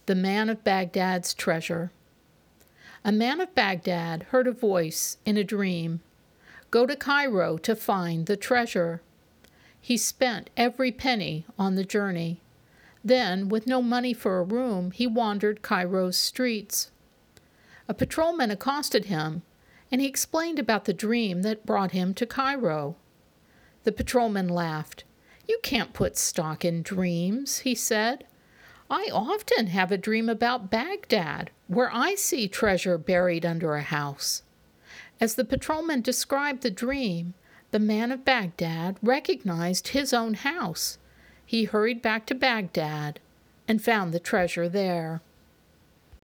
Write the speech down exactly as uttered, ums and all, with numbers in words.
The Man of Baghdad's Treasure. A man of Baghdad heard a voice in a dream, "Go to Cairo to find the treasure." He spent every penny on the journey. Then, with no money for a room, he wandered Cairo's streets. A patrolman accosted him, and he explained about the dream that brought him to Cairo. The patrolman laughed. "You can't put stock in dreams," he said. "I often have a dream about Baghdad, where I see treasure buried under a house." As the patrolman described the dream, the man of Baghdad recognized his own house. He hurried back to Baghdad and found the treasure there.